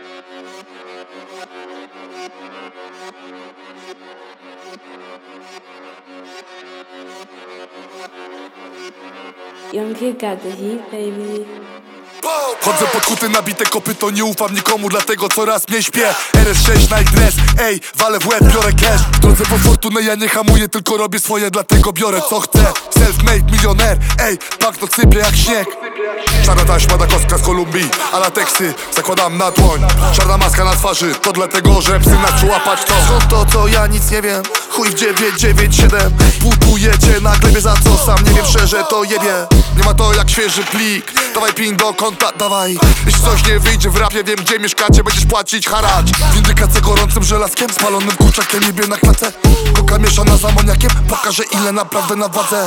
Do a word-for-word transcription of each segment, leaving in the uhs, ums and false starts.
Young Kid got the heat, baby. Chodzę podkuty, nabite kopyto, nie ufam nikomu, dlatego coraz mniej śpię. R S sześć Night Dress, ej, walę w łeb, biorę cash. W drodze po fortunę ja nie hamuję, tylko robię swoje, dlatego biorę co chcę. Self-made milioner, ej, banknot sypie jak śnieg. Czarna taśma da kostka z Kolumbii, a lateksy zakładam na dłoń. Czarna maska na twarzy, to dlatego, że psy na łapać to. Skąd to, co ja nic nie wiem, chuj w dziewięć dziewięć siedem. Putujecie na glebie, za co sam nie wiem, szczerze to jebie. Nie ma to jak świeży plik, dawaj pin do konta, dawaj. Jeśli coś nie wyjdzie w rapie, wiem gdzie mieszkacie, będziesz płacić haracz. Windykację gorącym żelazkiem, spalonym kurczakiem jebie na klatę. Koka mieszana z amoniakiem, pokażę ile naprawdę na wadze.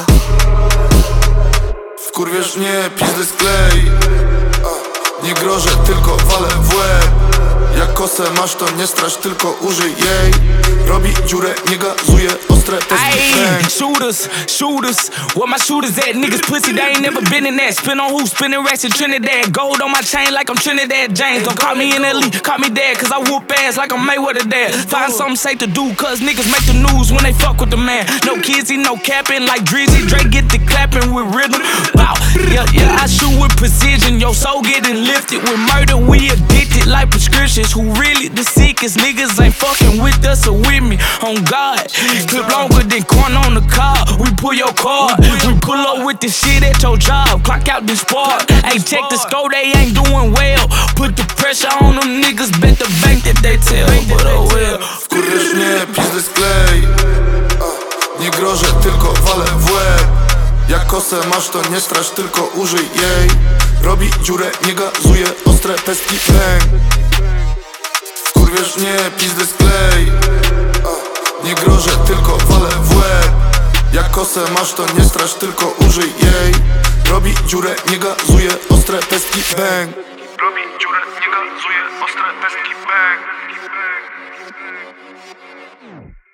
Wkurwiesz mnie, pizdy sklej. Nie grożę, tylko walę w łeb. Jak kosę masz, to nie strasz, tylko użyj jej. Robi dziurę, nie gazuje, ostre Ayy, shooters, shooters, where my shooters at? Niggas pussy, they ain't never been in that. Spin on who? Spinning racks in Trinidad. Gold on my chain like I'm Trinidad James. Don't call me in L E, call me dad, cause I whoop ass like I'm Mayweather dad. Find something safe to do, cause niggas make the news when they fuck with the man. No kids, he no capping like Drizzy. Drake get the clapping with rhythm. Wow, yeah, yeah, I shoot with precision. Your soul getting lifted with murder. We addicted like prescriptions. Who really the sickest? Niggas ain't fucking with us or with me. On God, clip longer than corn on the car. We pull your card. We pull up with the shit at your job. Clock out this part. Hey, check the score, they ain't doing well. Put the pressure on them niggas. Bet the bank that they tell. But oh well. Wkurwiesz mnie, pizdy sklej. Nie grożę, tylko walę w łeb. Jak kosę masz, to nie strasz, tylko użyj jej. Robi dziurę, nie gazuje, ostre pestki, bang. Wkurwiesz mnie, pizdy sklej. Nie grożę, tylko walę w łeb. Jak kosę masz, to nie strasz, tylko użyj jej. Robi dziurę, nie gazuje, ostre pestki, bang. Robi dziurę, nie gazuje, ostre pestki, bang.